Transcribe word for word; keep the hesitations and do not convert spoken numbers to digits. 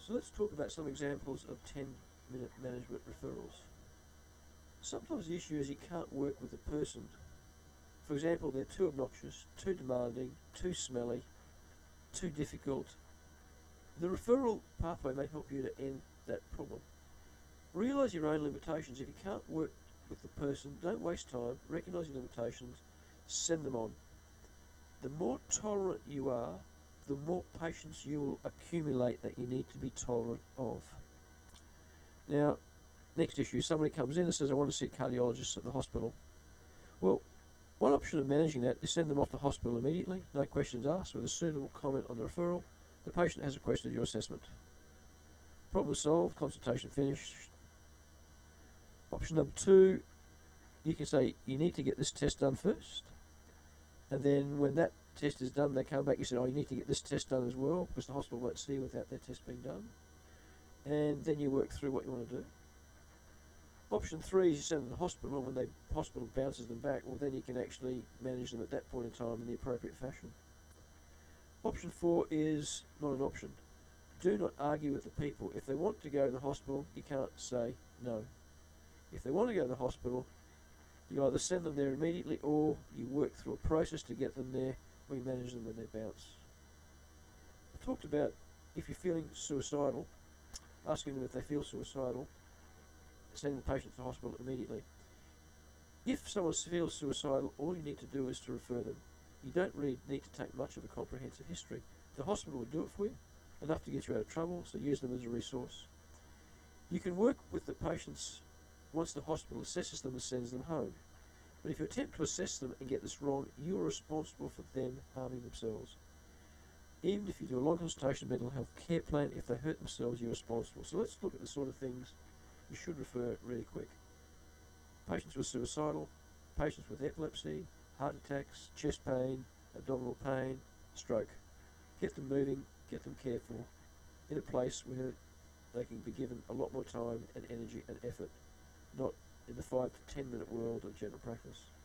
So let's talk about some examples of ten minute management referrals. Sometimes the issue is you can't work with the person. For example, they're too obnoxious, too demanding, too smelly, too difficult. The referral pathway may help you to end that problem. Realise your own limitations. If you can't work with the person, don't waste time. Recognise your limitations, send them on. The more tolerant you are, the more patients you will accumulate that you need to be tolerant of. Now, next issue, somebody comes in and says, I want to see a cardiologist at the hospital. Well, one option of managing that is send them off to hospital immediately, no questions asked, with a suitable comment on the referral. The patient has requested your assessment. Problem solved, consultation finished. Option number two, you can say, you need to get this test done first. And then when that test is done, they come back, you say, oh, you need to get this test done as well, because the hospital won't see you without that test being done. And then you work through what you want to do. Option three is you send them to the hospital, and when the hospital bounces them back, well, then you can actually manage them at that point in time in the appropriate fashion. Option four is not an option. Do not argue with the people. If they want to go to the hospital, you can't say no. If they want to go to the hospital, you either send them there immediately or you work through a process to get them there, or you manage them when they bounce. I talked about if you're feeling suicidal, asking them if they feel suicidal, sending the patient to the hospital immediately. If someone feels suicidal, all you need to do is to refer them. You don't really need to take much of a comprehensive history. The hospital will do it for you, enough to get you out of trouble, so use them as a resource. You can work with the patients once the hospital assesses them and sends them home. But if you attempt to assess them and get this wrong, you are responsible for them harming themselves. Even if you do a long consultation mental health care plan, if they hurt themselves, you're responsible. So let's look at the sort of things you should refer really quick. Patients with suicidal, patients with epilepsy, heart attacks, chest pain, abdominal pain, stroke. Get them moving, get them cared for, in a place where they can be given a lot more time and energy and effort, not in the five to ten minute world of general practice.